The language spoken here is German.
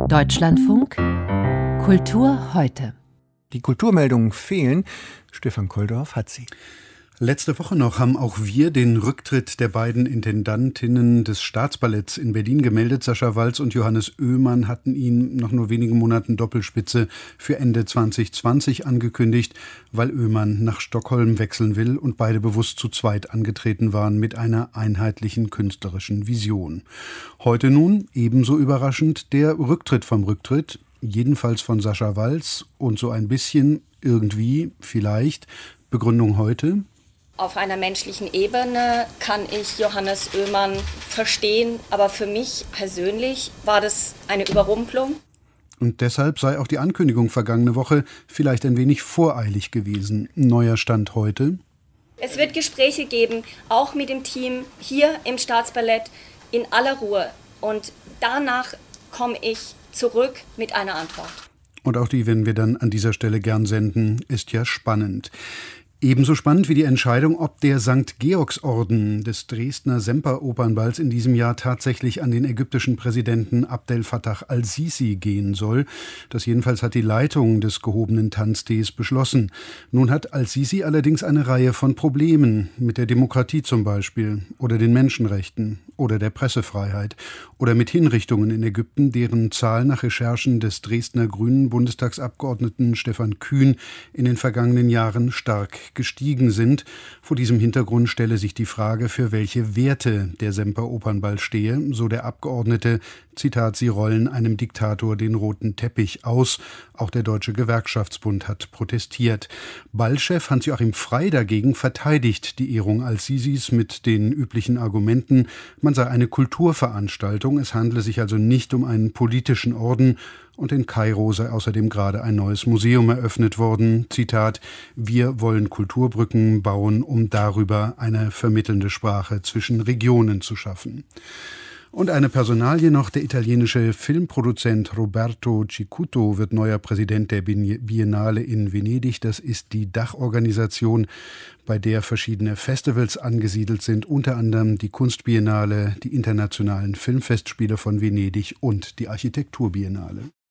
Deutschlandfunk Kultur heute. Die Kulturmeldungen fehlen. Stefan Koldorf hat sie. Letzte Woche noch haben auch wir den Rücktritt der beiden Intendantinnen des Staatsballetts in Berlin gemeldet. Sascha Waltz und Johannes Oehmann hatten ihn nach nur wenigen Monaten Doppelspitze für Ende 2020 angekündigt, weil Oehmann nach Stockholm wechseln will und beide bewusst zu zweit angetreten waren mit einer einheitlichen künstlerischen Vision. Heute nun, ebenso überraschend, der Rücktritt vom Rücktritt, jedenfalls von Sascha Waltz und so ein bisschen, irgendwie, vielleicht, Begründung heute. Auf einer menschlichen Ebene kann ich Johannes Oehmann verstehen, aber für mich persönlich war das eine Überrumpelung. Und deshalb sei auch die Ankündigung vergangene Woche vielleicht ein wenig voreilig gewesen. Neuer Stand heute. Es wird Gespräche geben, auch mit dem Team hier im Staatsballett, in aller Ruhe. Und danach komme ich zurück mit einer Antwort. Und auch die werden wir dann an dieser Stelle gern senden, ist ja spannend. Ebenso spannend wie die Entscheidung, ob der St. Georgsorden des Dresdner Semperopernballs in diesem Jahr tatsächlich an den ägyptischen Präsidenten Abdel Fattah al-Sisi gehen soll. Das jedenfalls hat die Leitung des gehobenen Tanztees beschlossen. Nun hat al-Sisi allerdings eine Reihe von Problemen mit der Demokratie zum Beispiel oder den Menschenrechten oder der Pressefreiheit oder mit Hinrichtungen in Ägypten, deren Zahl nach Recherchen des Dresdner Grünen Bundestagsabgeordneten Stefan Kühn in den vergangenen Jahren stark gestiegen sind. Vor diesem Hintergrund stelle sich die Frage, für welche Werte der Semperopernball stehe, so der Abgeordnete, Zitat, sie rollen einem Diktator den roten Teppich aus. Auch der Deutsche Gewerkschaftsbund hat protestiert. Ballchef Hans-Joachim Frey dagegen verteidigt die Ehrung al-Sisis mit den üblichen Argumenten, man sei eine Kulturveranstaltung, es handle sich also nicht um einen politischen Orden. Und in Kairo sei außerdem gerade ein neues Museum eröffnet worden. Zitat, wir wollen Kulturbrücken bauen, um darüber eine vermittelnde Sprache zwischen Regionen zu schaffen. Und eine Personalie noch, der italienische Filmproduzent Roberto Cicutto wird neuer Präsident der Biennale in Venedig. Das ist die Dachorganisation, bei der verschiedene Festivals angesiedelt sind, unter anderem die Kunstbiennale, die internationalen Filmfestspiele von Venedig und die Architekturbiennale.